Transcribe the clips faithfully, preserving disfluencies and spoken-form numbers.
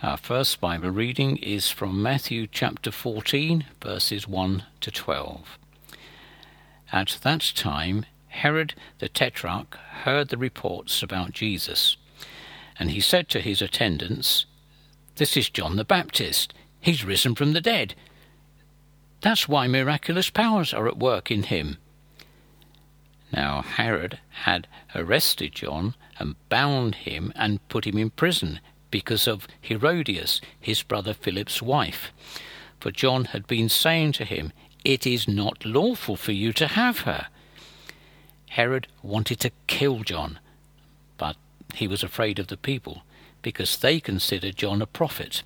Our first Bible reading is from Matthew chapter fourteen, verses one to twelve. At that time, Herod the Tetrarch heard the reports about Jesus, and he said to his attendants, "This is John the Baptist. He's risen from the dead. That's why miraculous powers are at work in him." Now Herod had arrested John and bound him and put him in prison because of Herodias, his brother Philip's wife. For John had been saying to him, "It is not lawful for you to have her." Herod wanted to kill John, but he was afraid of the people, because they considered John a prophet.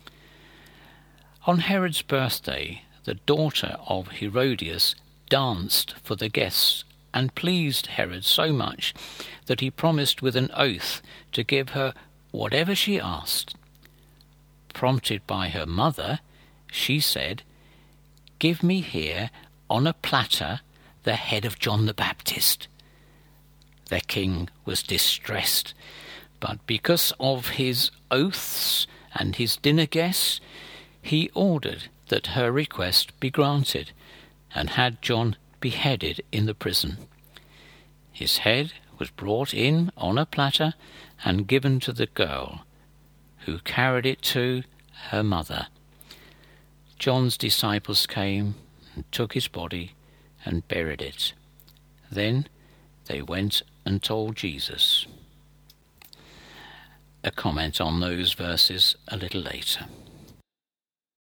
On Herod's birthday, the daughter of Herodias danced for the guests and pleased Herod so much that he promised with an oath to give her whatever she asked. Prompted by her mother, she said, "Give me here on a platter the head of John the Baptist." The king was distressed, but because of his oaths and his dinner guests, he ordered that her request be granted, and had John beheaded in the prison. His head was brought in on a platter and given to the girl, who carried it to her mother. John's disciples came and took his body and buried it. Then they went and told Jesus. A comment on those verses a little later.